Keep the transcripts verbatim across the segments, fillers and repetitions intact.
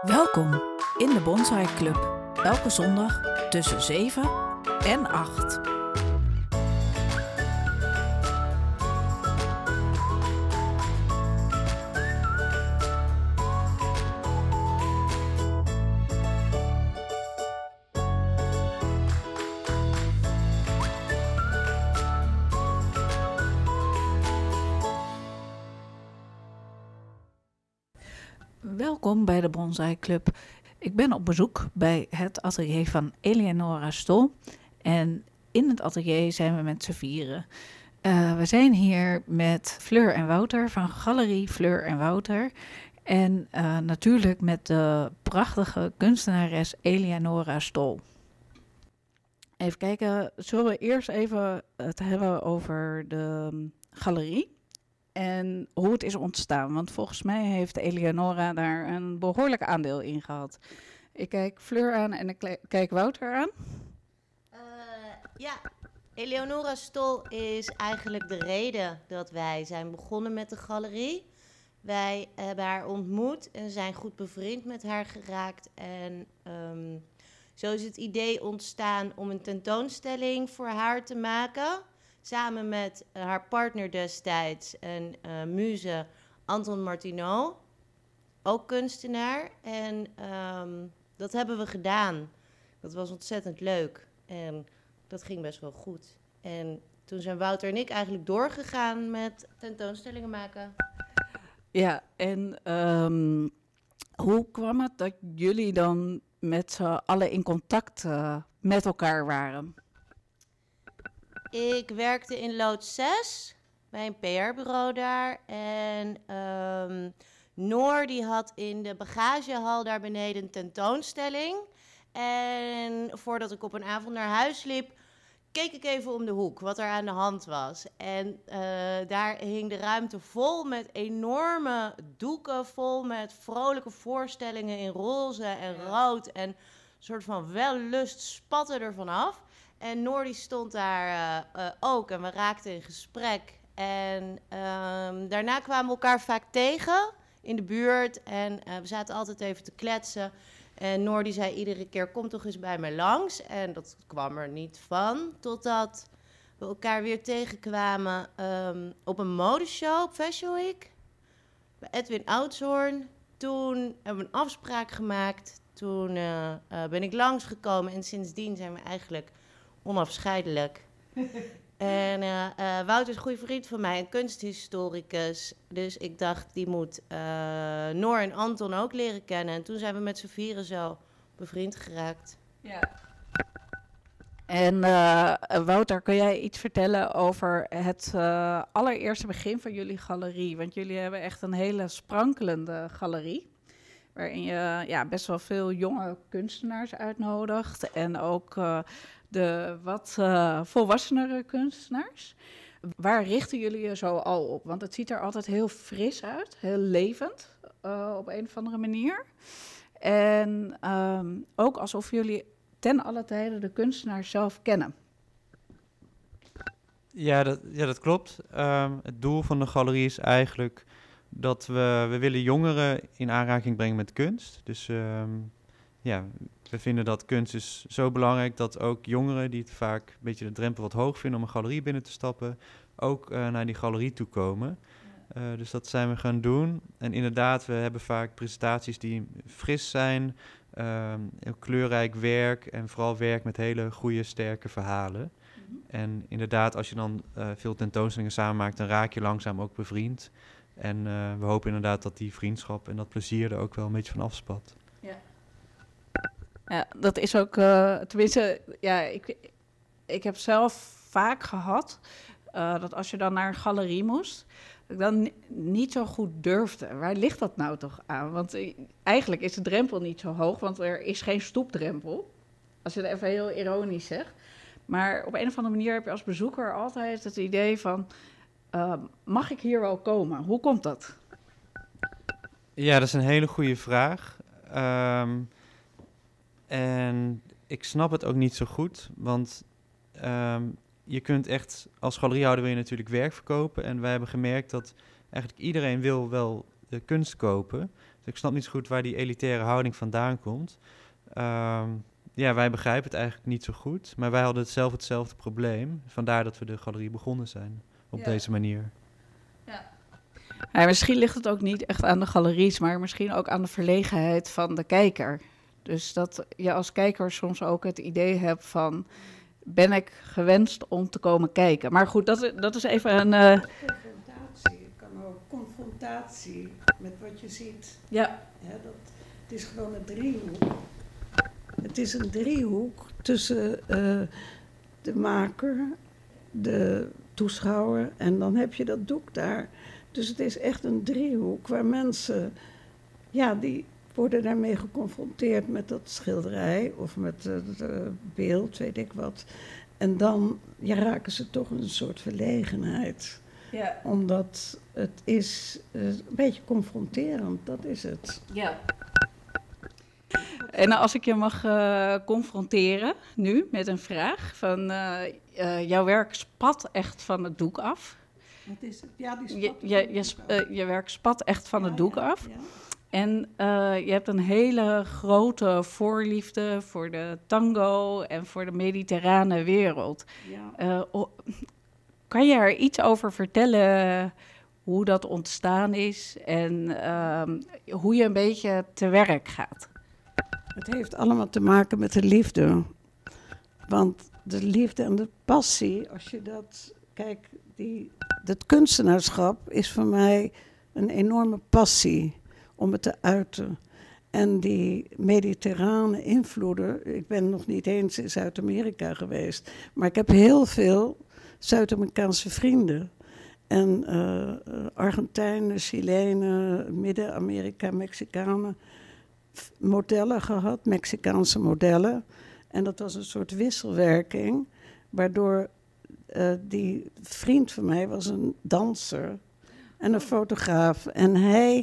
Welkom in de Bonsai Club. Elke zondag tussen zeven en acht. Welkom bij de Bonsai Club. Ik ben op bezoek bij het atelier van Eleonora Stol. En in het atelier zijn we met z'n vieren. Uh, we zijn hier met Fleur en Wouter van Galerie Fleur en Wouter. En uh, natuurlijk met de prachtige kunstenares Eleonora Stol. Even kijken, zullen we eerst even het hebben over de galerie? En hoe het is ontstaan. Want volgens mij heeft Eleonora daar een behoorlijk aandeel in gehad. Ik kijk Fleur aan en ik kijk Wouter aan. Uh, ja, Eleonora Stol is eigenlijk de reden dat wij zijn begonnen met de galerie. Wij hebben haar ontmoet en zijn goed bevriend met haar geraakt. En um, zo is het idee ontstaan om een tentoonstelling voor haar te maken. Samen met uh, haar partner destijds en uh, muze Anton Martineau, ook kunstenaar. En um, dat hebben we gedaan. Dat was ontzettend leuk en dat ging best wel goed. En toen zijn Wouter en ik eigenlijk doorgegaan met tentoonstellingen maken. Ja, en um, hoe kwam het dat jullie dan met z'n allen in contact uh, met elkaar waren? Ik werkte in Loods zes bij een P R-bureau daar. En um, Noor die had in de bagagehal daar beneden een tentoonstelling. En voordat ik op een avond naar huis liep, keek ik even om de hoek wat er aan de hand was. En uh, daar hing de ruimte vol met enorme doeken, vol met vrolijke voorstellingen in roze en rood. En een soort van wellust spatte er vanaf. En Noor die stond daar uh, uh, ook en we raakten in gesprek. En um, daarna kwamen we elkaar vaak tegen in de buurt. En uh, we zaten altijd even te kletsen. En Noor die zei iedere keer, kom toch eens bij mij langs. En dat kwam er niet van, totdat we elkaar weer tegenkwamen um, op een modeshow op Fashion Week. Bij Edwin Oudshoorn. Toen hebben we een afspraak gemaakt. Toen uh, uh, ben ik langsgekomen en sindsdien zijn we eigenlijk onafscheidelijk. En uh, uh, Wouter is een goede vriend van mij, een kunsthistoricus. Dus ik dacht, die moet uh, Noor en Anton ook leren kennen. En toen zijn we met z'n vieren zo bevriend geraakt. Ja. En uh, Wouter, kun jij iets vertellen over het uh, allereerste begin van jullie galerie? Want jullie hebben echt een hele sprankelende galerie. Waarin je ja, best wel veel jonge kunstenaars uitnodigt. En ook uh, de wat uh, volwassenere kunstenaars. Waar richten jullie je zo al op? Want het ziet er altijd heel fris uit. Heel levend uh, op een of andere manier. En um, ook alsof jullie ten alle tijde de kunstenaars zelf kennen. Ja, dat, ja, dat klopt. Um, het doel van de galerie is eigenlijk dat we, we willen jongeren in aanraking brengen met kunst. Dus um, ja, we vinden dat kunst is zo belangrijk dat ook jongeren die het vaak een beetje de drempel wat hoog vinden om een galerie binnen te stappen, ook uh, naar die galerie toe komen. Uh, dus dat zijn we gaan doen. En inderdaad, we hebben vaak presentaties die fris zijn, um, heel kleurrijk werk en vooral werk met hele goede, sterke verhalen. Mm-hmm. En inderdaad, als je dan uh, veel tentoonstellingen samen maakt, dan raak je langzaam ook bevriend. En uh, we hopen inderdaad dat die vriendschap en dat plezier er ook wel een beetje van afspat. Ja, ja dat is ook, uh, tenminste, ja, ik, ik heb zelf vaak gehad uh, dat als je dan naar een galerie moest, dat ik dan n- niet zo goed durfde. Waar ligt dat nou toch aan? Want uh, eigenlijk is de drempel niet zo hoog, want er is geen stoepdrempel. Als je het even heel ironisch zegt. Maar op een of andere manier heb je als bezoeker altijd het idee van, Uh, mag ik hier wel komen? Hoe komt dat? Ja, dat is een hele goede vraag. Um, en ik snap het ook niet zo goed, want um, je kunt echt, als galeriehouder wil je natuurlijk werk verkopen. En wij hebben gemerkt dat eigenlijk iedereen wil wel de kunst kopen. Dus ik snap niet zo goed waar die elitaire houding vandaan komt. Um, ja, wij begrijpen het eigenlijk niet zo goed. Maar wij hadden zelf hetzelfde probleem. Vandaar dat we de galerie begonnen zijn op ja. deze manier. Ja. Ja, misschien ligt het ook niet echt aan de galeries, maar misschien ook aan de verlegenheid van de kijker. Dus dat je als kijker soms ook het idee hebt van, ben ik gewenst om te komen kijken? Maar goed, dat, dat is even een... Uh... Confrontatie, het kan ook confrontatie met wat je ziet. Ja. Ja, dat, het is gewoon een driehoek. Het is een driehoek tussen uh, de maker, de toeschouwer en dan heb je dat doek daar. Dus het is echt een driehoek waar mensen, ja, die worden daarmee geconfronteerd met dat schilderij of met het uh, beeld, weet ik wat. En dan ja, raken ze toch een soort verlegenheid. Ja. Omdat het is uh, een beetje confronterend, dat is het. Ja. En als ik je mag uh, confronteren nu met een vraag van uh, uh, jouw werk spat echt van het doek af. Wat is het? Ja, die spat je, je, je, sp- uh, je werk spat echt van ja, het doek ja, af. Ja. En uh, je hebt een hele grote voorliefde voor de tango en voor de mediterrane wereld. Ja. Uh, oh, kan je er iets over vertellen hoe dat ontstaan is en uh, hoe je een beetje te werk gaat? Het heeft allemaal te maken met de liefde. Want de liefde en de passie, als je dat... Kijk, die, dat kunstenaarschap is voor mij een enorme passie om het te uiten. En die mediterrane invloeden... Ik ben nog niet eens in Zuid-Amerika geweest. Maar ik heb heel veel Zuid-Amerikaanse vrienden. En uh, Argentijnen, Chilenen, Midden-Amerika, Mexicanen... modellen gehad, Mexicaanse modellen. En dat was een soort wisselwerking, waardoor uh, die vriend van mij was een danser en een fotograaf. En hij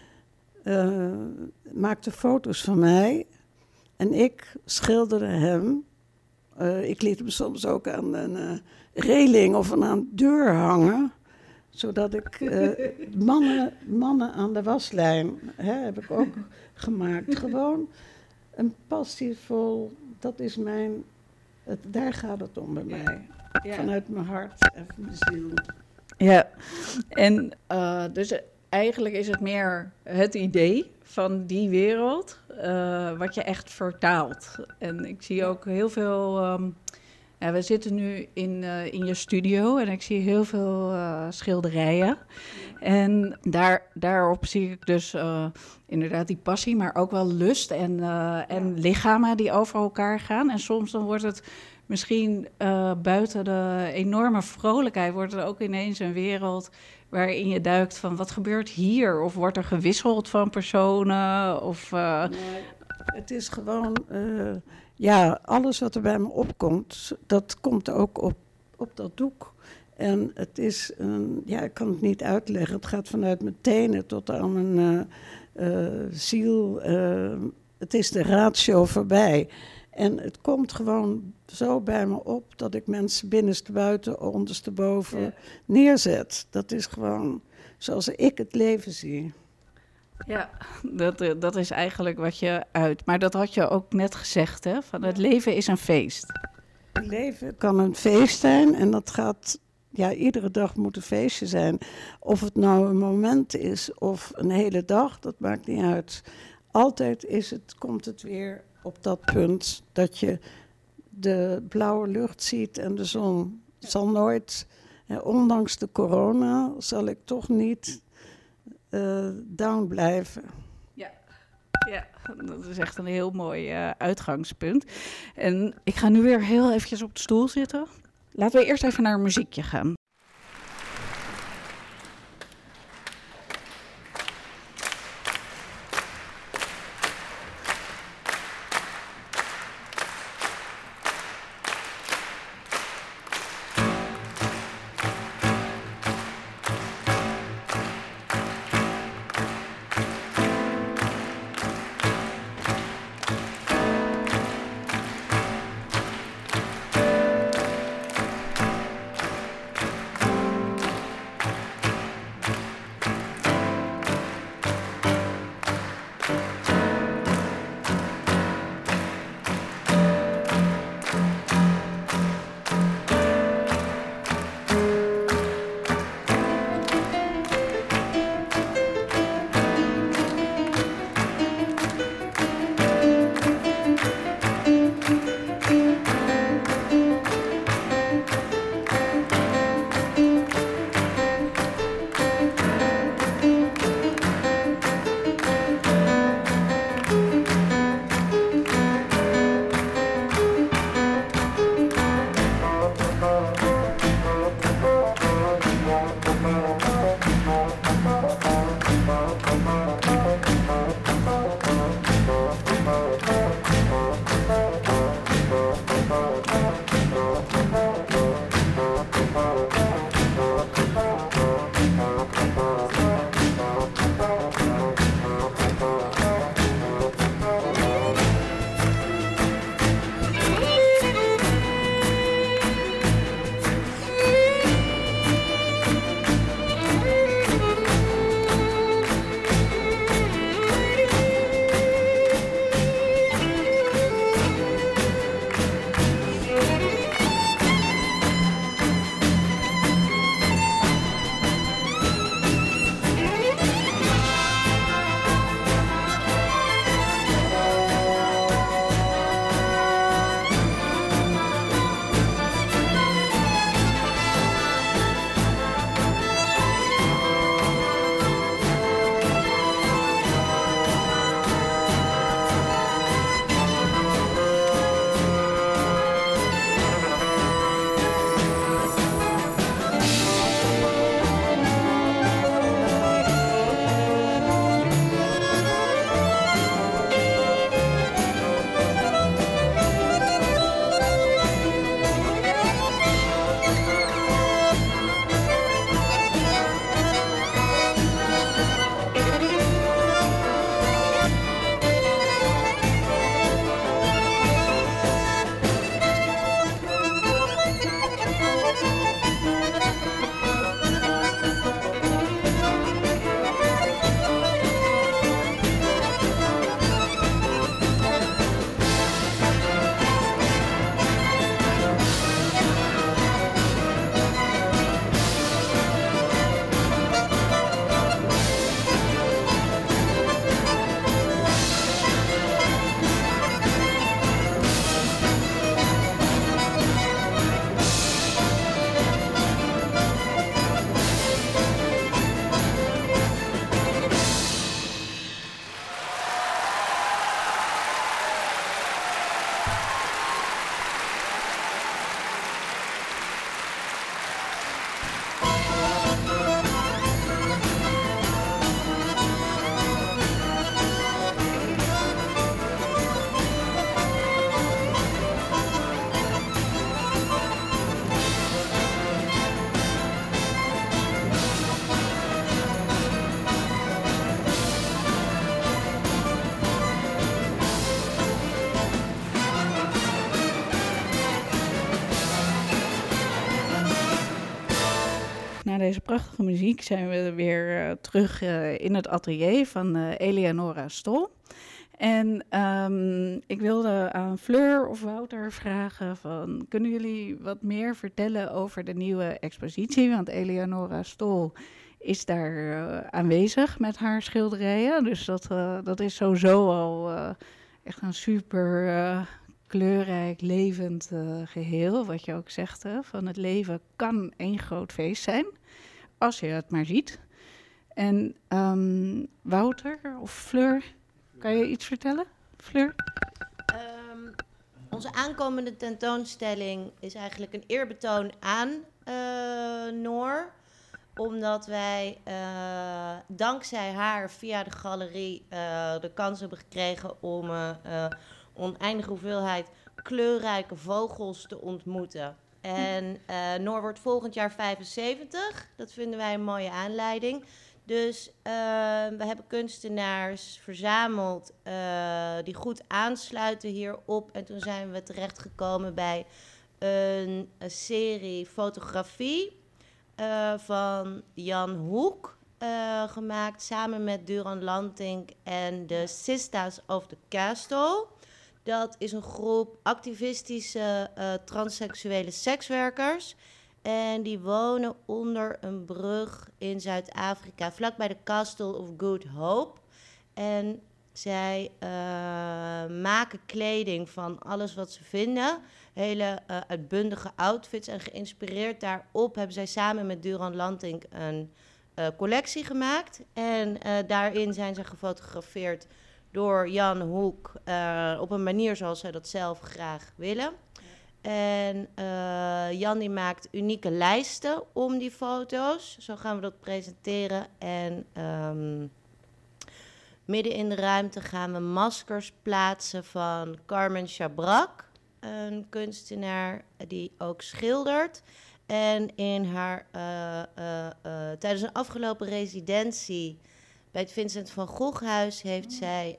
uh, maakte foto's van mij en ik schilderde hem. Uh, ik liet hem soms ook aan een uh, reling of aan een deur hangen, zodat ik uh, mannen, mannen aan de waslijn, hè, heb ik ook gemaakt. Gewoon een passievol, dat is mijn, het, daar gaat het om bij mij. Ja. Vanuit mijn hart en mijn ziel. Ja, en uh, dus eigenlijk is het meer het idee van die wereld, uh, wat je echt vertaalt. En ik zie ook heel veel... Um, Ja, we zitten nu in, uh, in je studio en ik zie heel veel uh, schilderijen. En daar, daarop zie ik dus uh, inderdaad die passie, maar ook wel lust en, uh, en lichamen die over elkaar gaan. En soms dan wordt het misschien uh, buiten de enorme vrolijkheid, wordt het ook ineens een wereld waarin je duikt van wat gebeurt hier? Of wordt er gewisseld van personen? Of, uh... nee, het is gewoon... Uh... Ja, alles wat er bij me opkomt, dat komt ook op, op dat doek. En het is, een, ja, ik kan het niet uitleggen. Het gaat vanuit mijn tenen tot aan mijn uh, uh, ziel. Uh, het is de ratio voorbij. En het komt gewoon zo bij me op dat ik mensen binnenstebuiten, ondersteboven ja. neerzet. Dat is gewoon zoals ik het leven zie. Ja, dat, dat is eigenlijk wat je uit... Maar dat had je ook net gezegd, hè? Van het leven is een feest. Het leven kan een feest zijn en dat gaat... Ja, iedere dag moet een feestje zijn. Of het nou een moment is of een hele dag, dat maakt niet uit. Altijd is het, komt het weer op dat punt dat je de blauwe lucht ziet en de zon. Het zal nooit, eh, ondanks de corona, zal ik toch niet... Uh, down blijven. Ja. ja, dat is echt een heel mooi uh, uitgangspunt. En ik ga nu weer heel eventjes op de stoel zitten. Laten we eerst even naar een muziekje gaan. prachtige muziek zijn we weer uh, terug uh, in het atelier van uh, Eleonora Stol. En um, ik wilde aan Fleur of Wouter vragen van, kunnen jullie wat meer vertellen over de nieuwe expositie? Want Eleonora Stol is daar uh, aanwezig met haar schilderijen. Dus dat, uh, dat is sowieso al uh, echt een super uh, kleurrijk, levend uh, geheel. Wat je ook zegt, hè, van het leven kan één groot feest zijn, als je het maar ziet. En um, Wouter of Fleur, kan je iets vertellen, Fleur? Um, onze aankomende tentoonstelling is eigenlijk een eerbetoon aan uh, Noor. Omdat wij uh, dankzij haar via de galerie uh, de kans hebben gekregen om uh, uh, oneindige hoeveelheid kleurrijke vogels te ontmoeten. En uh, Noor wordt volgend jaar vijfenzeventig. Dat vinden wij een mooie aanleiding. Dus uh, we hebben kunstenaars verzameld uh, die goed aansluiten hierop. En toen zijn we terechtgekomen bij een, een serie fotografie uh, van Jan Hoek. Uh, gemaakt samen met Duran Lantink en de Sisters of the Castle. Dat is een groep activistische uh, transseksuele sekswerkers. En die wonen onder een brug in Zuid-Afrika, vlakbij de Castle of Good Hope. En zij uh, maken kleding van alles wat ze vinden. Hele uh, uitbundige outfits. En geïnspireerd daarop hebben zij samen met Duran Lantink een uh, collectie gemaakt. En uh, daarin zijn ze gefotografeerd door Jan Hoek uh, op een manier zoals zij dat zelf graag willen. En uh, Jan die maakt unieke lijsten om die foto's. Zo gaan we dat presenteren. En um, midden in de ruimte gaan we maskers plaatsen van Carmen Chabrak. Een kunstenaar die ook schildert. En in haar, uh, uh, uh, tijdens een afgelopen residentie bij het Vincent van Gogh-huis heeft mm. zij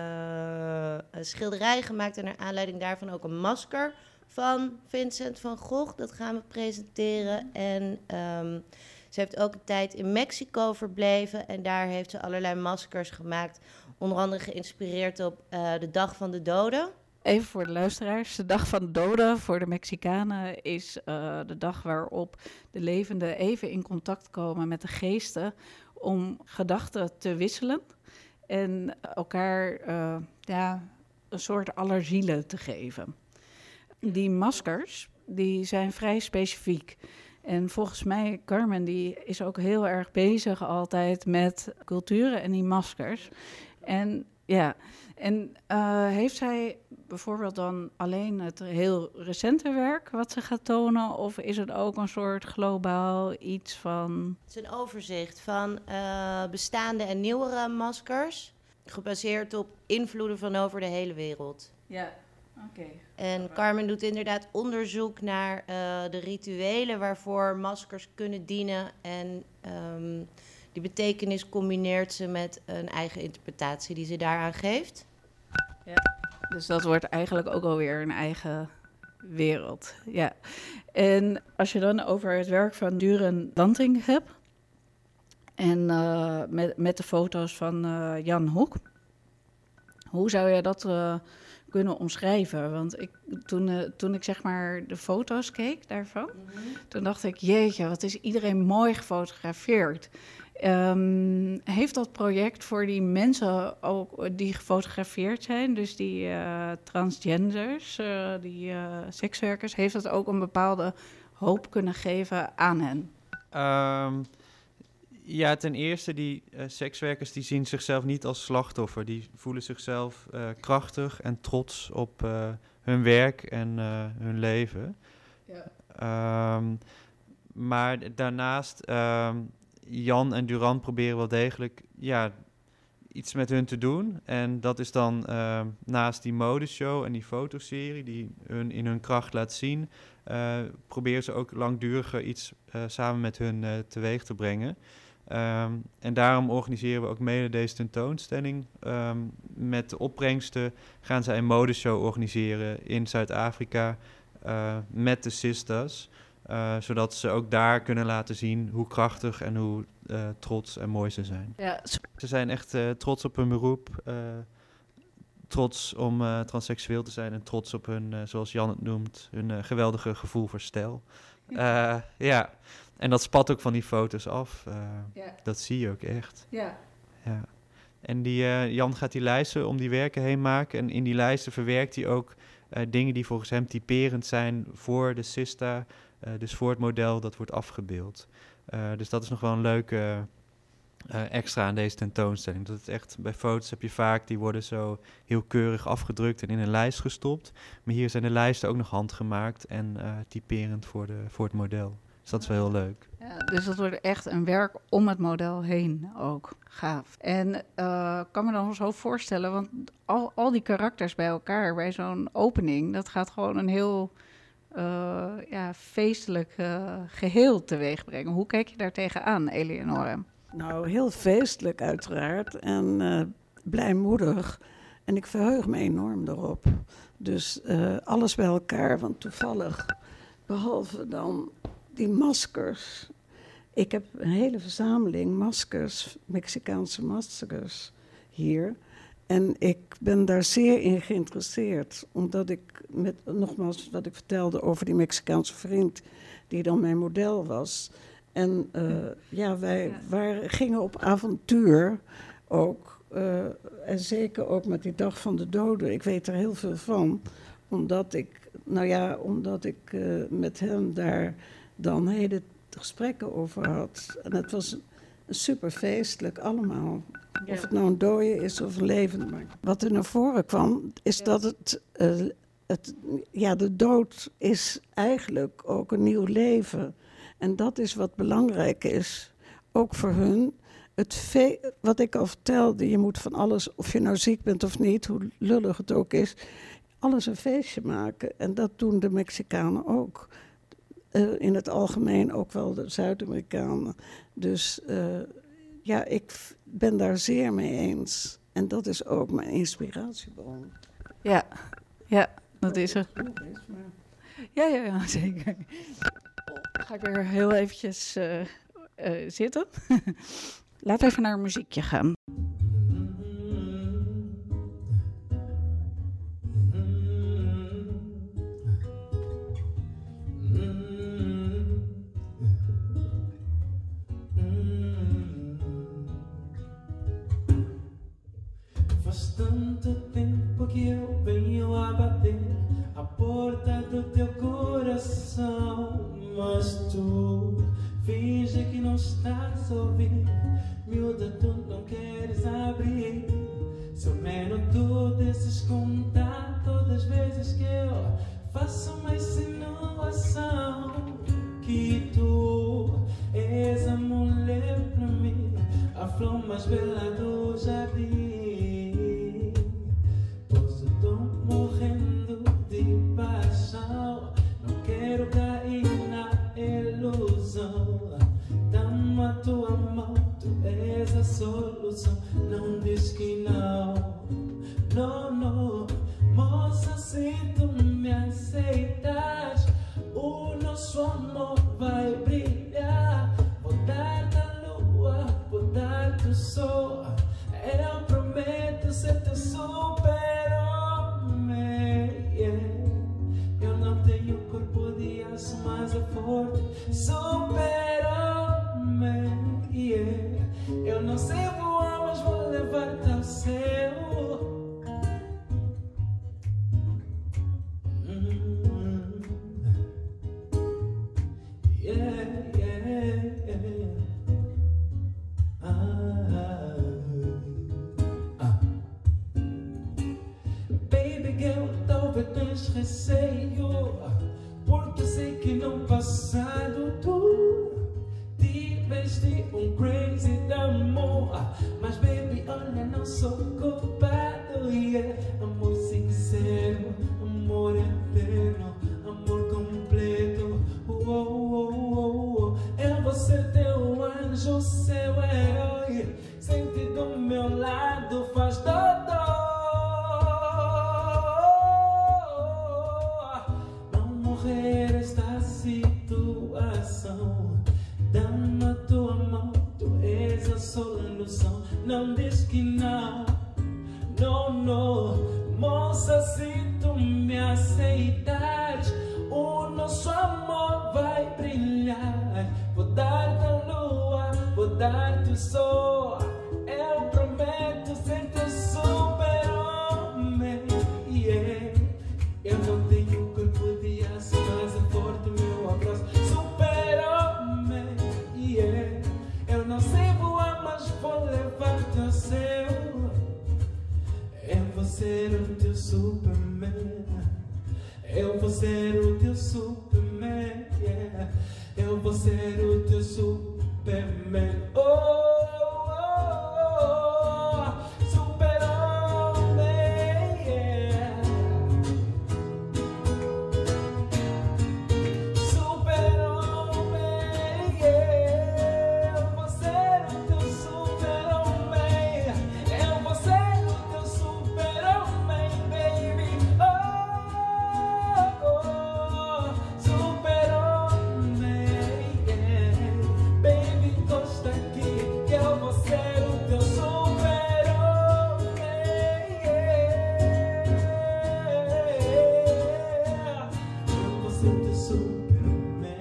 uh, een schilderij gemaakt. En naar aanleiding daarvan ook een masker van Vincent van Gogh. Dat gaan we presenteren. En um, ze heeft ook een tijd in Mexico verbleven. En daar heeft ze allerlei maskers gemaakt. Onder andere geïnspireerd op uh, de Dag van de Doden. Even voor de luisteraars. De Dag van de Doden voor de Mexicanen is uh, de dag waarop de levenden even in contact komen met de geesten om gedachten te wisselen en elkaar uh, ja, een soort allerzielen te geven. Die maskers, die zijn vrij specifiek. En volgens mij, Carmen, die is ook heel erg bezig altijd met culturen en die maskers. En ja, en uh, heeft zij bijvoorbeeld dan alleen het heel recente werk wat ze gaat tonen? Of is het ook een soort globaal iets van... Het is een overzicht van uh, bestaande en nieuwere maskers, gebaseerd op invloeden van over de hele wereld. Ja. Okay. En Carmen doet inderdaad onderzoek naar uh, de rituelen waarvoor maskers kunnen dienen. En um, die betekenis combineert ze met een eigen interpretatie die ze daaraan geeft. Ja. Dus dat wordt eigenlijk ook alweer een eigen wereld. Ja. En als je dan over het werk van Duran Lantink hebt en uh, met, met de foto's van uh, Jan Hoek, hoe zou je dat Uh, kunnen omschrijven? Want ik, toen, uh, toen ik zeg maar de foto's keek daarvan, mm-hmm. toen dacht ik, jeetje, wat is iedereen mooi gefotografeerd. Um, heeft dat project voor die mensen ook die gefotografeerd zijn, dus die uh, transgenders, uh, die uh, sekswerkers, heeft dat ook een bepaalde hoop kunnen geven aan hen? Um, ja, ten eerste, die uh, sekswerkers die zien zichzelf niet als slachtoffer. Die voelen zichzelf uh, krachtig en trots op uh, hun werk en uh, hun leven. Ja. Um, maar daarnaast, um, Jan en Duran proberen wel degelijk ja, iets met hun te doen. En dat is dan uh, naast die modeshow en die fotoserie die hun in hun kracht laat zien, Uh, proberen ze ook langduriger iets uh, samen met hun uh, teweeg te brengen. Um, en daarom organiseren we ook mede deze tentoonstelling. Um, met de opbrengsten gaan zij een modeshow organiseren in Zuid-Afrika uh, met de Sisters. Uh, zodat ze ook daar kunnen laten zien hoe krachtig en hoe uh, trots en mooi ze zijn. Ja. Ze zijn echt uh, trots op hun beroep, uh, trots om uh, transseksueel te zijn en trots op hun, uh, zoals Jan het noemt, hun uh, geweldige gevoel voor stijl. Uh, ja, en dat spat ook van die foto's af. Uh, ja. Dat zie je ook echt. Ja. Ja. En die, uh, Jan gaat die lijsten om die werken heen maken. En in die lijsten verwerkt hij ook uh, dingen die volgens hem typerend zijn voor de Sista. Uh, dus voor het model dat wordt afgebeeld. Uh, dus dat is nog wel een leuke uh, extra aan deze tentoonstelling. Dat het echt, bij foto's heb je vaak, die worden zo heel keurig afgedrukt en in een lijst gestopt. Maar hier zijn de lijsten ook nog handgemaakt en uh, typerend voor, de, voor het model. Dus dat is wel heel leuk. Ja, dus dat wordt echt een werk om het model heen ook. Gaaf. En ik uh, kan me dan zo voorstellen, want al, al die karakters bij elkaar, bij zo'n opening, dat gaat gewoon een heel uh, ja, feestelijk uh, geheel teweeg brengen. Hoe kijk je daar tegenaan, Eleonore? Nou, heel feestelijk uiteraard en uh, blijmoedig. En ik verheug me enorm erop. Dus uh, alles bij elkaar, want toevallig, behalve dan die maskers. Ik heb een hele verzameling maskers, Mexicaanse maskers hier. En ik ben daar zeer in geïnteresseerd. Omdat ik, met, nogmaals wat ik vertelde over die Mexicaanse vriend, die dan mijn model was. En uh, ja, wij ja. Waren, gingen op avontuur ook. Uh, en zeker ook met die Dag van de Doden. Ik weet er heel veel van. Omdat ik, nou ja, omdat ik uh, met hem daar dan hele gesprekken over had. En het was super feestelijk allemaal. Ja. Of het nou een dode is of een levende. Maar wat er naar voren kwam, is ja. dat het, uh, het... Ja, de dood is eigenlijk ook een nieuw leven. En dat is wat belangrijk is. Ook voor hun. Het fe- wat ik al vertelde, je moet van alles, of je nou ziek bent of niet, hoe lullig het ook is, alles een feestje maken. En dat doen de Mexicanen ook. Uh, in het algemeen ook wel de Zuid-Amerikanen. Dus uh, ja, ik f- ben daar zeer mee eens. En dat is ook mijn inspiratiebron. Ja, ja, dat is er. Ja, ja, ja, zeker. Ga ik weer heel eventjes uh, uh, zitten. Laten we even naar een muziekje gaan. Faz tanto tempo que eu venho a bater a porta do teu coração, mas tu finge que não estás a ouvir. Miúda, tu não queres abrir. Se ao menos tu desses contar todas as vezes que eu faço uma insinuação que tu és a mulher pra mim, a flor mais bela do jardim. Pois eu tô morrendo de paixão, não quero cair na ilusão. Dá-me a tua mão, tu és a solução. Não diz que não, não, não. Moça, se tu me aceitas, o nosso amor vai brilhar. Vou dar-te a lua, vou dar-te o sol. Eu prometo ser teu super-homem, yeah. Eu não tenho corpo de aço, mas é forte. Super-homem, yeah. Eu não sei voar, mas vou levar-te ao céu. Mm-hmm. Yeah, yeah, yeah. Ah, ah. Baby girl, talvez tens receio, porque sei que no passado tu tiveste um crazy de amor. Mas baby, olha, não sou culpado, yeah. Amor sincero, amor eterno, amor completo. Oh, oh, oh, oh. Eu vou ser teu anjo, seu herói. Sente do meu lado, faz dodó. Não morrer está se tu não diz que não. Não, não, moça, se tu me aceitas, o nosso amor vai brilhar. Vou dar-te a lua, vou dar-te o sol. Eu prometo ser teu super-homem. Yeah. Eu não tenho corpo de aço, mas é forte meu abraço. Super-homem. Yeah. Eu não sei voar, mas vou levar-te ao céu. Eu vou ser o teu Superman. Eu vou ser o teu Superman. Yeah. Eu vou ser o teu Superman. Oh, oh, oh, oh. Super-homem. Yeah. Super-homem. Yeah. Eu vou ser o teu super-homem. Eu vou ser o teu super-homem, baby. Oh, oh, oh. Super-homem. Yeah. Baby, encosta aqui que eu vou ser o teu super-homem. Yeah. Eu vou ser teu Superman.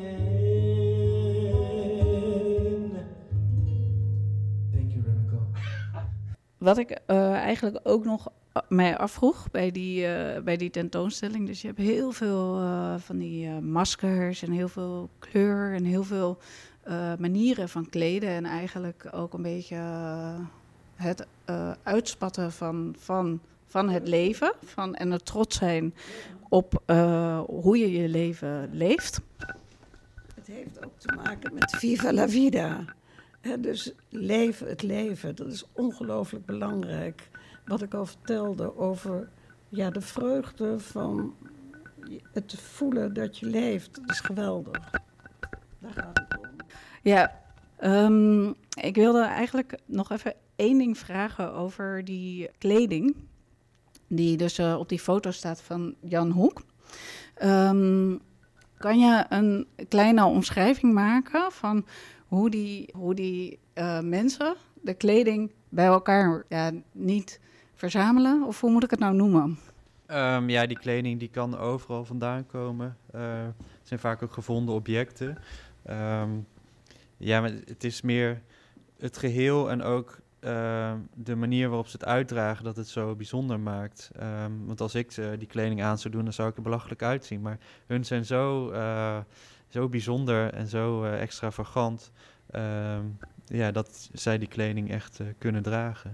Thank you, Remco. Wat ik eh, eigenlijk ook nog a- mij afvroeg bij die, eh, bij die tentoonstelling. Dus je hebt heel veel eh, van die eh, maskers en heel veel kleur en heel veel eh, manieren van kleden. En eigenlijk ook een beetje eh, het eh, uitspatten van, van, van het leven. Van, en het trots zijn op eh, hoe je je leven leeft. Het heeft ook te maken met viva la vida. Hè, dus leven, het leven, dat is ongelooflijk belangrijk. Wat ik al vertelde over ja, de vreugde van het voelen dat je leeft, dat is geweldig. Daar gaat het om. Ja, ehm, ik wilde eigenlijk nog even één ding vragen over die kleding. Die dus eh, op die foto staat van Jan Hoek. Ehm, kan je een kleine omschrijving maken van hoe die, hoe die eh, mensen de kleding bij elkaar ja, niet verzamelen? Of hoe moet ik het nou noemen? Ehm, ja, die kleding die kan overal vandaan komen. Eh, het zijn vaak ook gevonden objecten. Ehm, ja, maar het is meer het geheel en ook ehm, de manier waarop ze het uitdragen dat het zo bijzonder maakt. Ehm, want als ik ze die kleding aan zou doen, dan zou ik er belachelijk uitzien. Maar hun zijn zo, eh, zo bijzonder en zo eh, extravagant. ehm, ja, dat zij die kleding echt eh, kunnen dragen.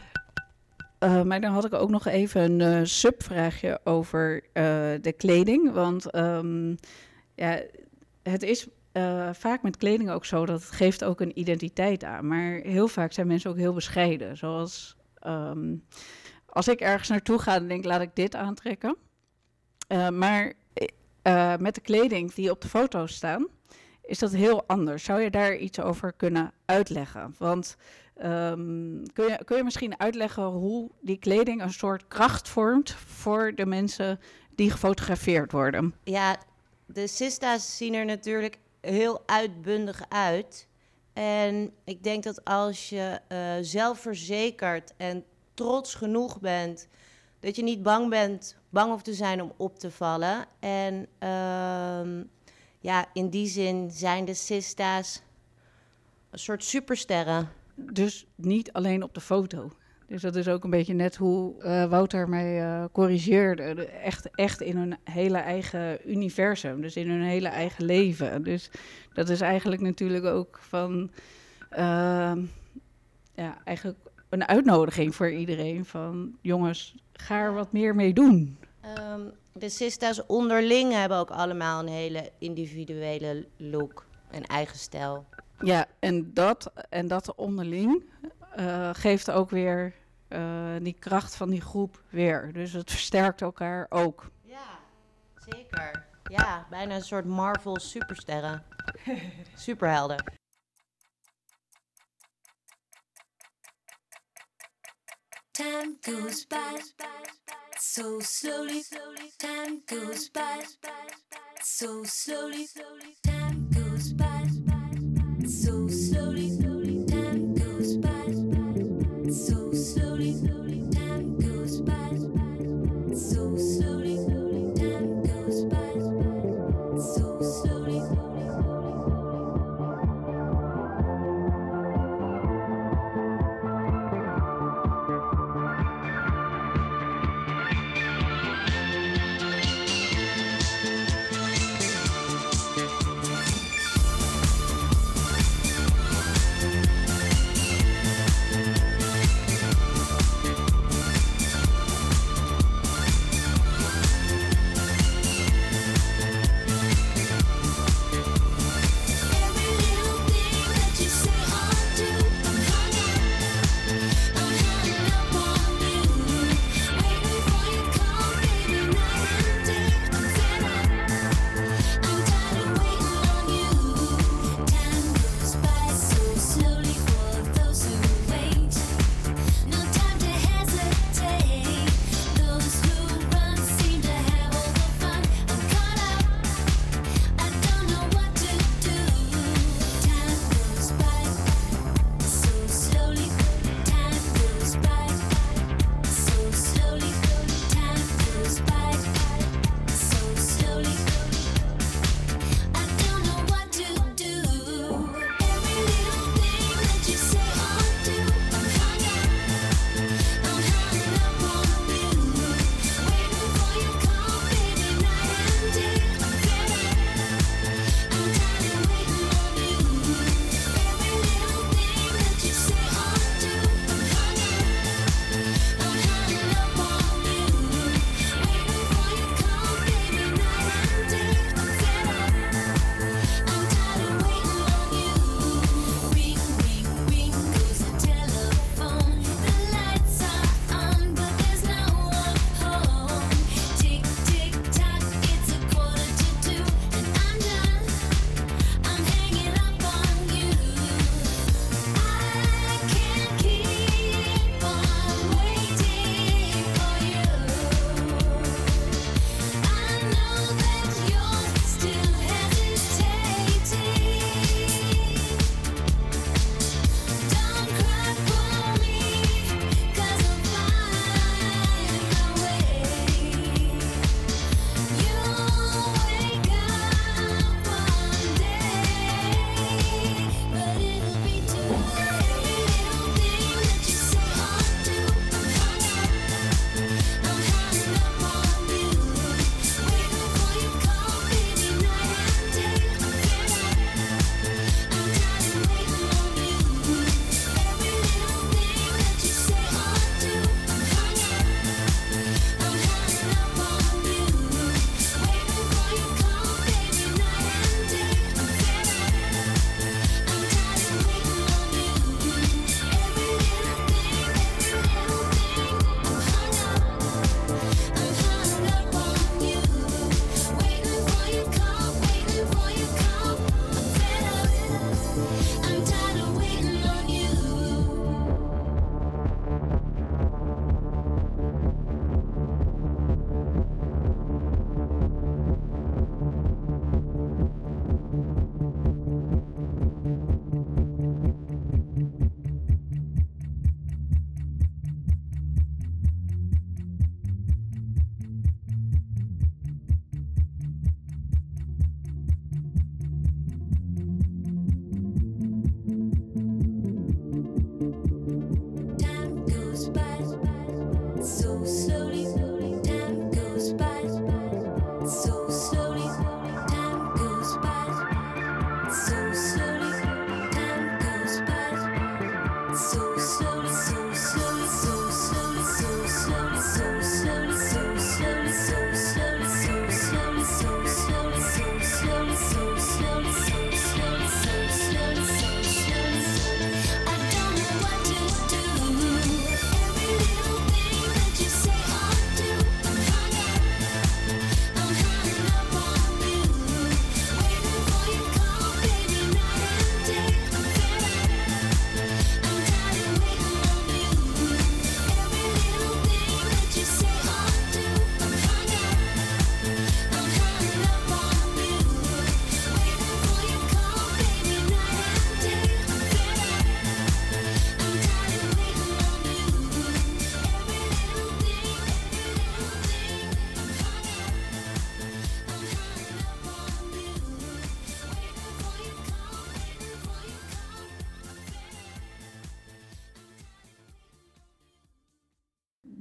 Uh, maar dan had ik ook nog even een uh, subvraagje over uh, de kleding. Want um, ja, het is uh, vaak met kleding ook zo dat het geeft ook een identiteit aan. Maar heel vaak zijn mensen ook heel bescheiden. Zoals um, als ik ergens naartoe ga, dan denk ik, laat ik dit aantrekken. Uh, maar uh, met de kleding die op de foto's staan, is dat heel anders. Zou je daar iets over kunnen uitleggen? Want Um, kun, je, kun je misschien uitleggen hoe die kleding een soort kracht vormt voor de mensen die gefotografeerd worden? Ja, de sista's zien er natuurlijk heel uitbundig uit. En ik denk dat als je uh, zelfverzekerd en trots genoeg bent, dat je niet bang bent, bang hoeft te zijn om op te vallen. En um, ja, in die zin zijn de sista's een soort supersterren. Dus niet alleen op de foto. Dus dat is ook een beetje net hoe uh, Wouter mij uh, corrigeerde. De, echt, echt in hun hele eigen universum. Dus in hun hele eigen leven. Dus dat is eigenlijk natuurlijk ook van... Uh, ja, eigenlijk een uitnodiging voor iedereen. Van jongens, ga er wat meer mee doen. Um, de sista's onderling hebben ook allemaal een hele individuele look. Een eigen stijl. Ja, en dat, en dat onderling uh, geeft ook weer uh, die kracht van die groep weer. Dus het versterkt elkaar ook. Ja, zeker. Ja, bijna een soort Marvel supersterren. Superhelden. Time goes by so slowly. Time goes by so slowly. Time goes by so slowly. Time goes by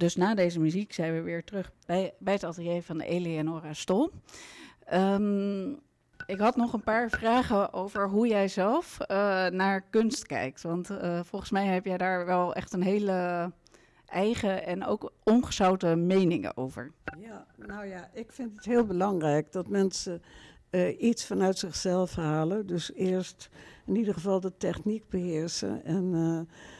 dus na deze muziek zijn we weer terug bij, bij het atelier van Eleonora Stol. Um, ik had nog een paar vragen over hoe jij zelf uh, naar kunst kijkt. Want uh, volgens mij heb jij daar wel echt een hele eigen en ook ongezouten meningen over. Ja, nou ja, ik vind het heel belangrijk dat mensen uh, iets vanuit zichzelf halen. Dus eerst in ieder geval de techniek beheersen. En uh,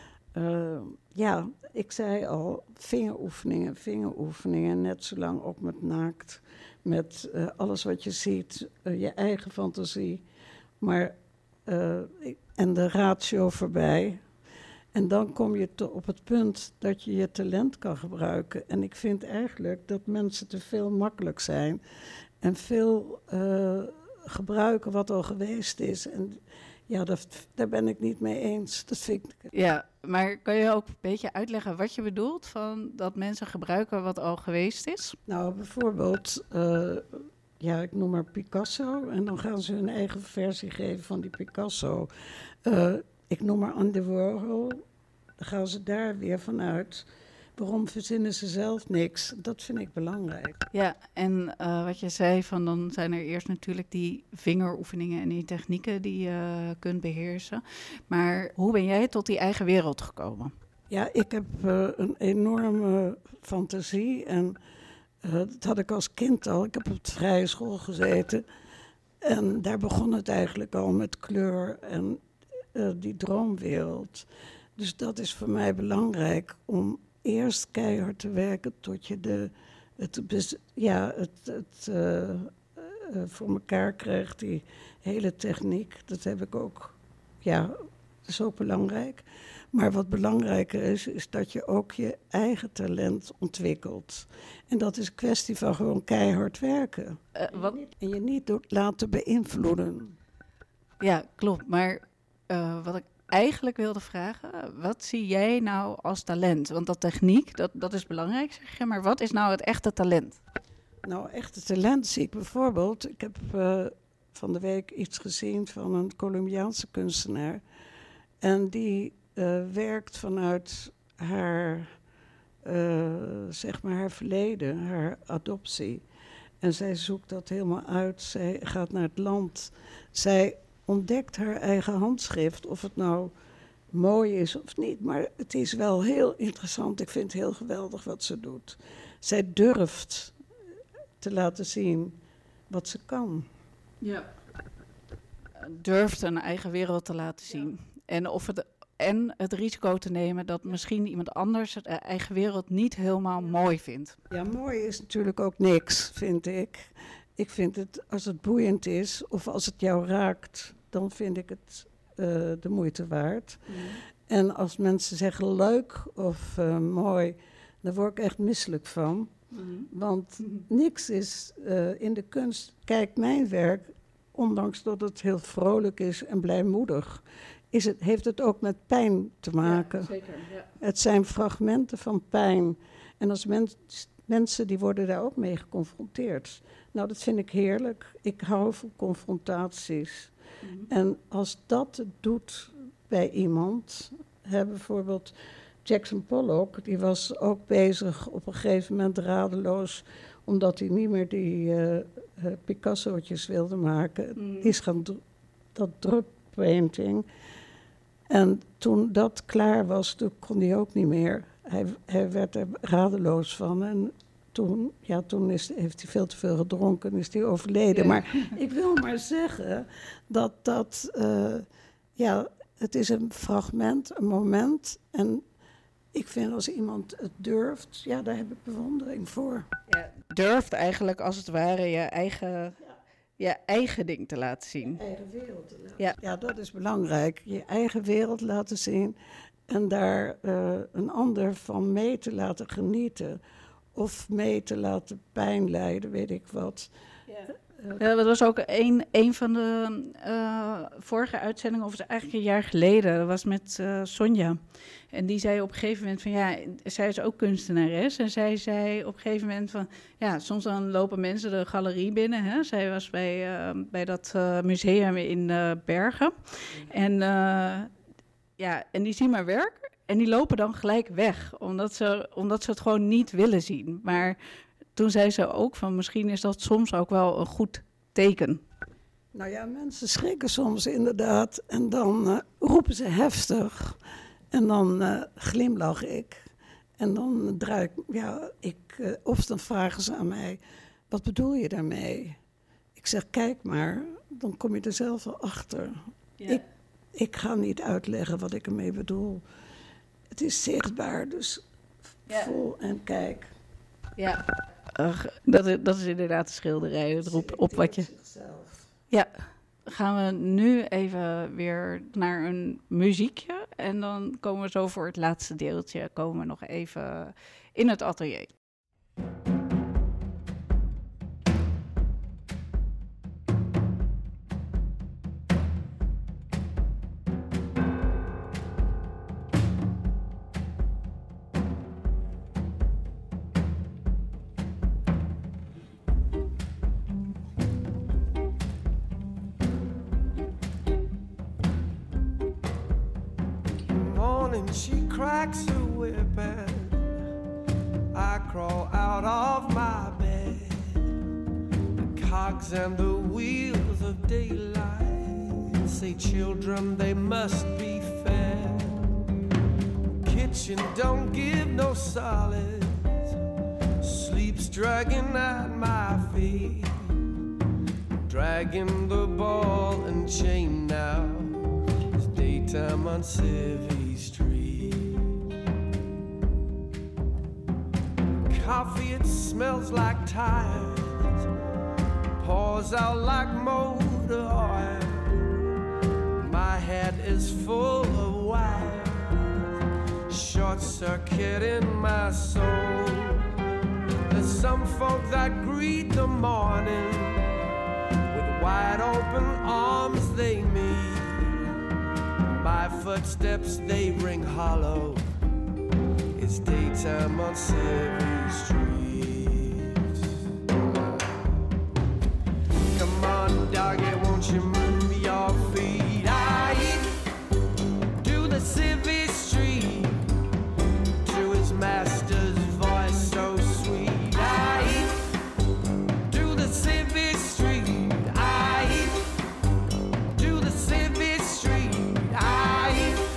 uh, ja, ik zei al, vingeroefeningen, vingeroefeningen. Net zo lang op met naakt, met uh, alles wat je ziet, uh, je eigen fantasie. Maar, uh, ik, en de ratio voorbij. En dan kom je te, op het punt dat je je talent kan gebruiken. En ik vind eigenlijk dat mensen te veel makkelijk zijn. En veel uh, gebruiken wat al geweest is. En ja, dat, daar ben ik niet mee eens. Dat vind ik... Ja, maar kan je ook een beetje uitleggen wat je bedoelt van dat mensen gebruiken wat al geweest is? Nou, bijvoorbeeld, uh, ja, ik noem maar Picasso. En dan gaan ze hun eigen versie geven van die Picasso. Uh, Ik noem maar Andy Warhol, dan gaan ze daar weer vanuit. Waarom verzinnen ze zelf niks? Dat vind ik belangrijk. Ja, en uh, wat je zei, van dan zijn er eerst natuurlijk die vingeroefeningen en die technieken die je kunt beheersen. Maar hoe ben jij tot die eigen wereld gekomen? Ja, ik heb uh, een enorme fantasie en uh, dat had ik als kind al. Ik heb op de vrije school gezeten en daar begon het eigenlijk al met kleur en Uh, die droomwereld. Dus dat is voor mij belangrijk om eerst keihard te werken tot je de, het, bez, ja, het, het uh, uh, voor elkaar krijgt, die hele techniek. Dat heb ik ook, ja, dat is ook belangrijk. Maar wat belangrijker is, is dat je ook je eigen talent ontwikkelt. En dat is een kwestie van gewoon keihard werken. Uh, wat? En je niet door laten beïnvloeden. Ja, klopt, maar... Uh, wat ik eigenlijk wilde vragen, wat zie jij nou als talent? Want dat techniek, dat, dat is belangrijk, zeg je, maar wat is nou het echte talent? Nou, echte talent zie ik bijvoorbeeld, ik heb uh, van de week iets gezien van een Colombiaanse kunstenaar. En die uh, werkt vanuit haar, uh, zeg maar haar verleden, haar adoptie. En zij zoekt dat helemaal uit, zij gaat naar het land, zij ontdekt haar eigen handschrift, of het nou mooi is of niet. Maar het is wel heel interessant. Ik vind het heel geweldig wat ze doet. Zij durft te laten zien wat ze kan. Ja. Durft een eigen wereld te laten zien. Ja. En, of het, en het risico te nemen dat misschien iemand anders het eigen wereld niet helemaal mooi vindt. Ja, mooi is natuurlijk ook niks, vind ik. Ik vind het, als het boeiend is of als het jou raakt, dan vind ik het uh, de moeite waard. Mm. En als mensen zeggen leuk of uh, mooi, daar word ik echt misselijk van. Mm. Want mm. niks is uh, in de kunst. Kijk, mijn werk, ondanks dat het heel vrolijk is en blijmoedig, is het, heeft het ook met pijn te maken. Ja, zeker, ja. Het zijn fragmenten van pijn. En als mens, mensen die worden daar ook mee geconfronteerd. Nou, dat vind ik heerlijk. Ik hou van confrontaties. Mm-hmm. En als dat het doet bij iemand, hè, bijvoorbeeld Jackson Pollock, die was ook bezig op een gegeven moment radeloos, omdat hij niet meer die uh, uh, Picasso'tjes wilde maken. Mm. Die is gaan dr- dat druk painting. En toen dat klaar was, toen kon hij ook niet meer. Hij, hij werd er radeloos van en toen, ja, toen is, heeft hij veel te veel gedronken en is hij overleden. Ja. Maar ik wil maar zeggen dat dat, uh, ja, het is een fragment, een moment. En ik vind als iemand het durft, ja, daar heb ik bewondering voor. Ja, durft eigenlijk als het ware je eigen, ja. je eigen ding te laten zien. Je eigen wereld te laten ja. ja, dat is belangrijk. Je eigen wereld laten zien en daar uh, een ander van mee te laten genieten. Of mee te laten pijn lijden, weet ik wat. Ja. Uh, ja, dat was ook een, een van de uh, vorige uitzendingen, of het is eigenlijk een jaar geleden. Dat was met uh, Sonja. En die zei op een gegeven moment van, ja, zij is ook kunstenares. En zij zei op een gegeven moment van, ja, soms dan lopen mensen de galerie binnen. Hè? Zij was bij, uh, bij dat uh, museum in uh, Bergen. En, uh, ja, en die zien mijn werk. en die lopen dan gelijk weg, omdat ze, omdat ze het gewoon niet willen zien. Maar toen zei ze ook van misschien is dat soms ook wel een goed teken. Nou ja, mensen schrikken soms inderdaad en dan uh, roepen ze heftig en dan uh, glimlach ik. En dan draai ik, ja, ik, uh, of dan vragen ze aan mij, wat bedoel je daarmee? Ik zeg, kijk maar, dan kom je er zelf wel achter. Ja. Ik, ik ga niet uitleggen wat ik ermee bedoel. Het is zichtbaar, dus ja. Voel en kijk. Ja, uh, dat, is, dat is inderdaad de schilderij. Het roept op wat je... Zichzelf. Ja, gaan we nu even weer naar een muziekje. En dan komen we zo voor het laatste deeltje, komen we nog even in het atelier. She cracks her whip and I crawl out of my bed. The cogs and the wheels of daylight say children they must be fed. Kitchen don't give no solids. Sleep's dragging at my feet. Dragging the ball and chain now. It's daytime on Civvy Street. Coffee, it smells like tires, pours out like motor oil. My head is full of wires, short circuit in my soul. There's some folk that greet the morning with wide open arms they meet. My footsteps, they ring hollow. It's daytime on Civvy Street. Come on, doggy, won't you move your feet? I do the Civvy Street to his master's voice so sweet. I do the Civvy Street. I do the Civvy Street. I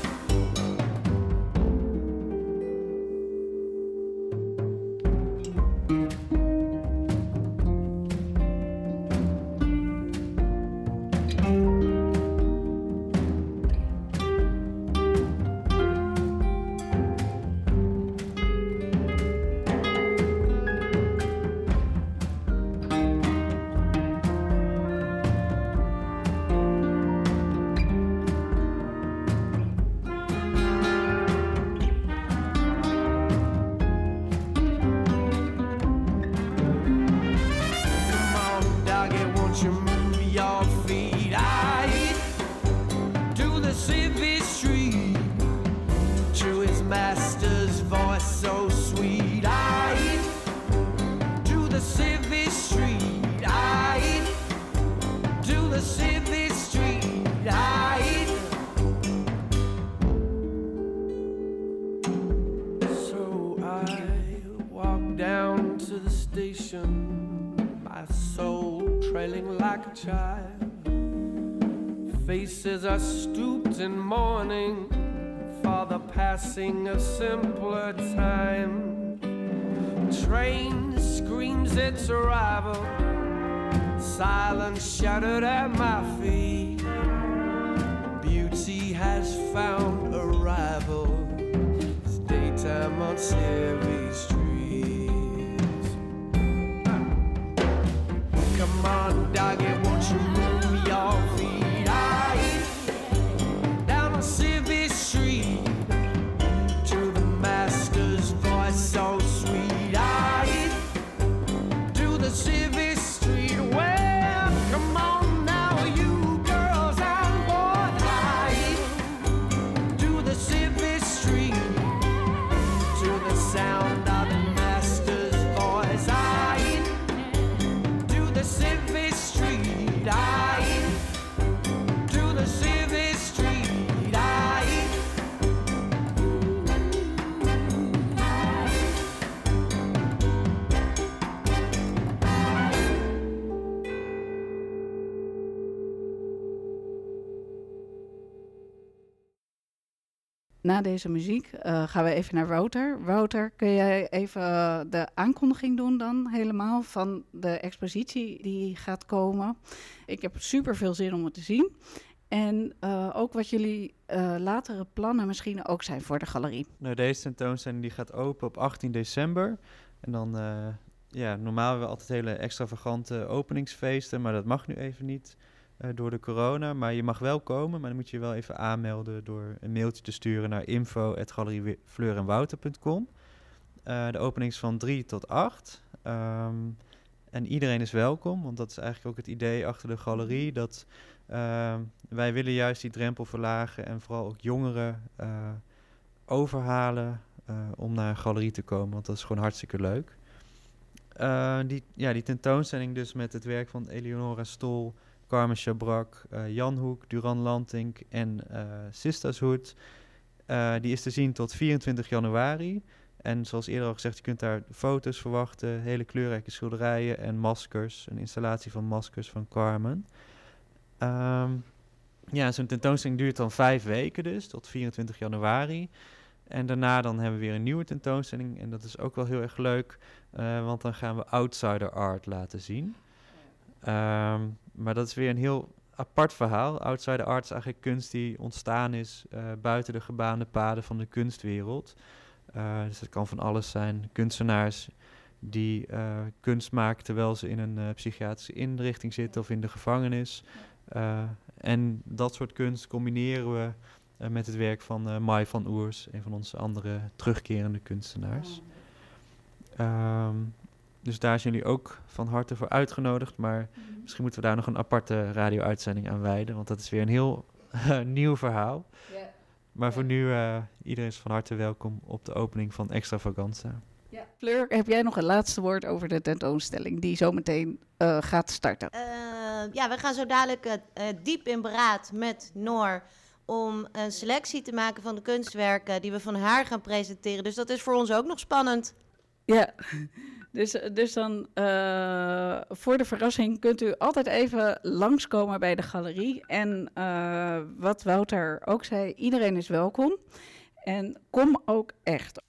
faces are stooped in mourning for the passing of simpler time. Train screams its arrival, silence shuddered at my feet. Beauty has found a rival. It's daytime on Civvy Street. Come on, doggy, won't you move your feet? Civvy Street to the master's voice so sweet. I do the Civvy Street. Well, come on now, you girls and boys. I do the Civvy Street to the sound of na deze muziek uh, gaan we even naar Wouter. Wouter, kun jij even uh, de aankondiging doen dan helemaal van de expositie die gaat komen? Ik heb super veel zin om het te zien. En uh, ook wat jullie uh, latere plannen misschien ook zijn voor de galerie. Nou, deze tentoonstelling die gaat open op achttien december. En dan, uh, ja, normaal hebben we altijd hele extravagante openingsfeesten, maar dat mag nu even niet uh, door de corona. Maar je mag wel komen, maar dan moet je je wel even aanmelden door een mailtje te sturen naar info at galerie fleur en wouter punt com. Uh, de opening is van drie tot acht. Um, en iedereen is welkom, want dat is eigenlijk ook het idee achter de galerie, dat Uh, wij willen juist die drempel verlagen en vooral ook jongeren uh, overhalen uh, om naar een galerie te komen, want dat is gewoon hartstikke leuk. Uh, die, ja, die tentoonstelling dus met het werk van Eleonora Stol, Carmen Chabrak, uh, Jan Hoek, Duran Lantink en uh, Sistas Hoed, uh, die is te zien tot vierentwintig januari. En zoals eerder al gezegd, je kunt daar foto's verwachten, hele kleurrijke schilderijen en maskers, een installatie van maskers van Carmen. Um, ja, zo'n tentoonstelling duurt dan vijf weken dus, tot vierentwintig januari. En daarna dan hebben we weer een nieuwe tentoonstelling. En dat is ook wel heel erg leuk, uh, want dan gaan we outsider art laten zien. Um, maar dat is weer een heel apart verhaal. Outsider art is eigenlijk kunst die ontstaan is uh, buiten de gebaande paden van de kunstwereld. Uh, dus het kan van alles zijn. Kunstenaars die uh, kunst maken terwijl ze in een uh, psychiatrische inrichting zitten of in de gevangenis. Uh, en dat soort kunst combineren we uh, met het werk van uh, Mai van Oers, een van onze andere terugkerende kunstenaars. Um, dus daar zijn jullie ook van harte voor uitgenodigd, maar mm-hmm. misschien moeten we daar nog een aparte radio-uitzending aan wijden, want dat is weer een heel uh, nieuw verhaal. Yeah. Maar voor nu, uh, iedereen is van harte welkom op de opening van Extravaganza. Ja. Fleur, heb jij nog een laatste woord over de tentoonstelling die zometeen uh, gaat starten? Uh, ja, we gaan zo dadelijk uh, uh, diep in beraad met Noor om een selectie te maken van de kunstwerken die we van haar gaan presenteren. Dus dat is voor ons ook nog spannend. Ja, dus, dus dan uh, voor de verrassing kunt u altijd even langskomen bij de galerie. En uh, wat Wouter ook zei, iedereen is welkom. En kom ook echt.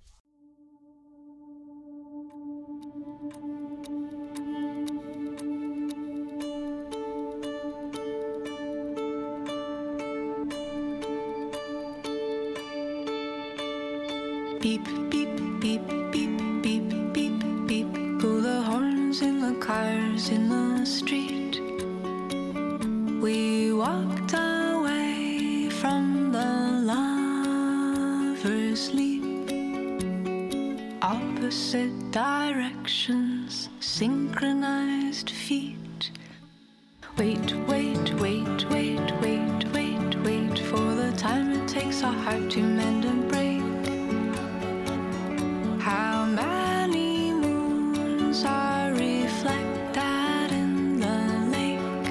Beep, beep, beep, beep, beep, beep, beep. Go the horns in the cars in the street. We walked away from the lovers' leap. Opposite directions, synchronized feet. Wait, wait, wait, wait, wait, wait, wait for the time it takes our heart to mend and break. How many moons are reflected in the lake?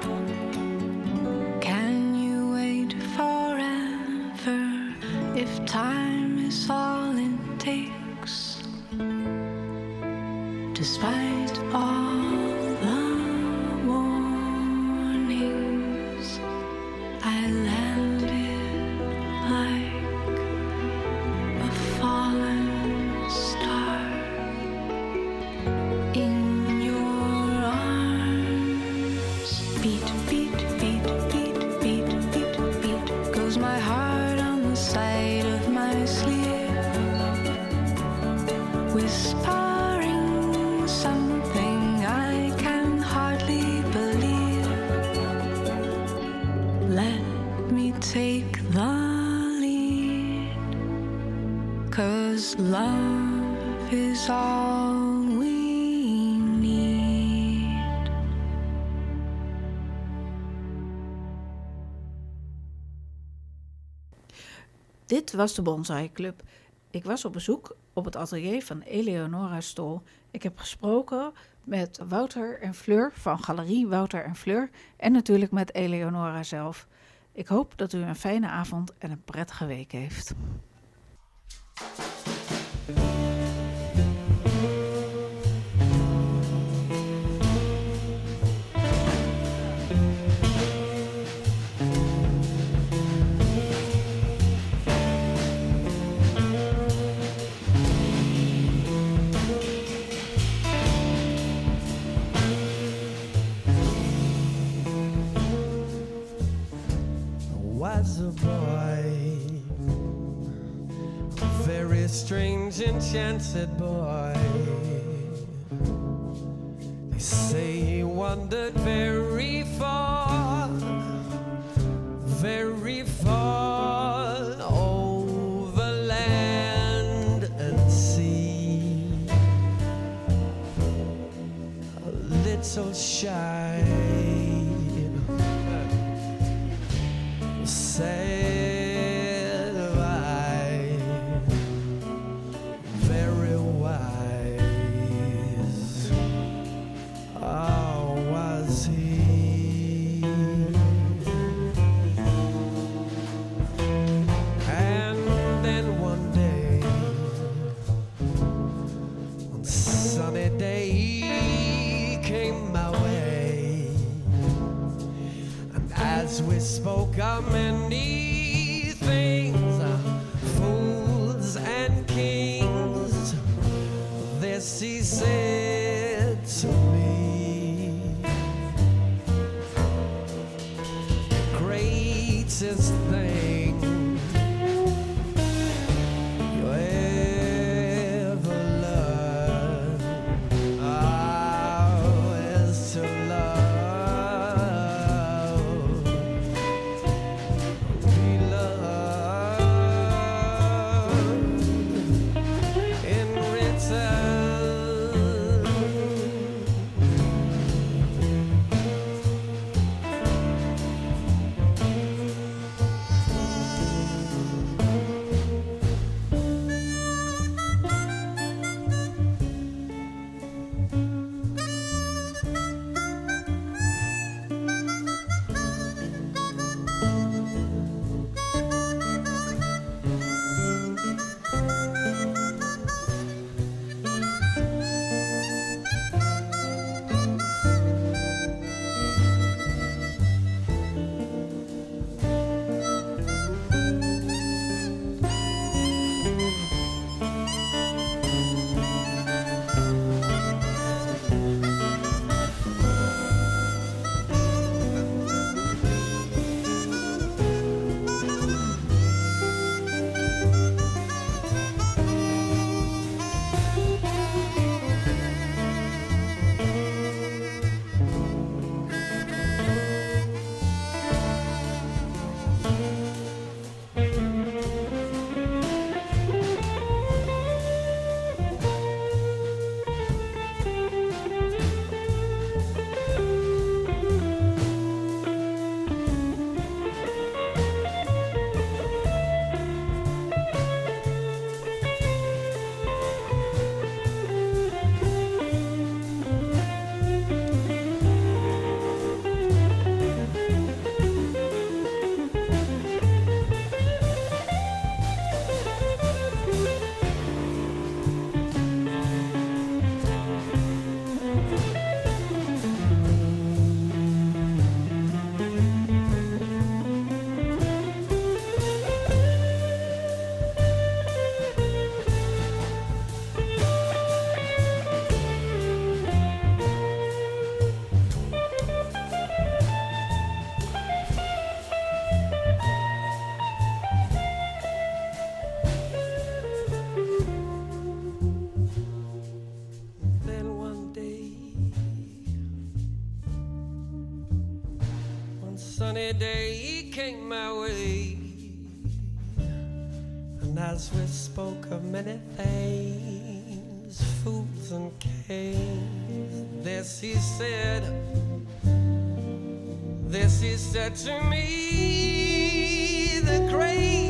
Can you wait forever if time is all it takes? Despite all the warnings, I landed like a fallen star in your arms. Beat, beat, beat, beat, beat, beat, beat. Goes my heart on the side of my sleeve, whispering something I can hardly believe. Let me take the lead, 'cause love is all we need. Dit was de Bonsai Club. Ik was op bezoek op het atelier van Eleonora Stol. Ik heb gesproken met Wouter en Fleur van Galerie Wouter en Fleur en natuurlijk met Eleonora zelf. Ik hoop dat u een fijne avond en een prettige week heeft. strange enchanted boy. They say he wandered very far, very far over land and sea. A little shy, sad eye, very wise. Oh, was he? And then one day, one sunny day, he came my way. And as we spoke of many things, uh, fools and kings, this he said to me: the greatest thing you ever learned, oh, is to love. Be loved in return. Then one day, one sunny day, he came my way. And as we spoke of many things, fools and kings, this he said, this he said to me: the great